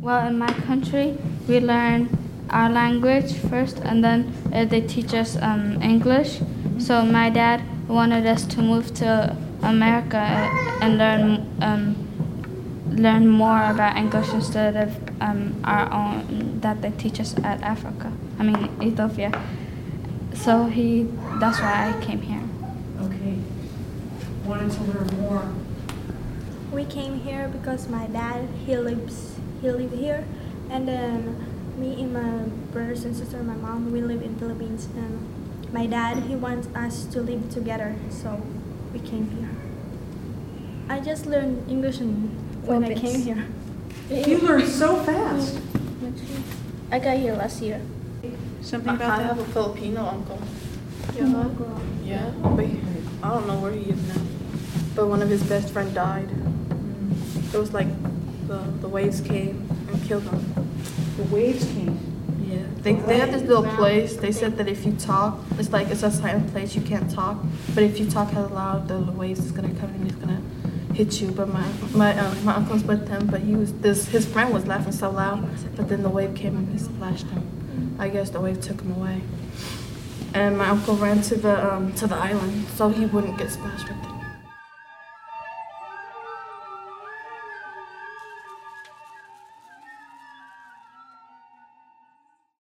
Well, in my country, we learn our language first, and then they teach us English. So my dad wanted us to move to America and learn more about English instead of our own that they teach us at Ethiopia. So that's why I came here. Okay. Wanted to learn more. We came here because my dad, he lives here, and then me and my brothers and sister, my mom, we live in Philippines, and my dad, he wants us to live together, so we came here. I just learned English when I came here. You learned so fast. I got here last year. Something about I that? have a Filipino uncle. Yeah, but I don't know where he is now. But one of his best friend died. It was like the waves came and killed him. The waves came. Yeah, they have this little place. They said that if you talk, it's a silent place. You can't talk, but if you talk hella loud, the waves is gonna come and it's gonna hit you. But my uncle's with him, but his friend was laughing so loud, but then the wave came and it splashed him. I guess the wave took him away, and my uncle ran to the island so he wouldn't get splashed with it.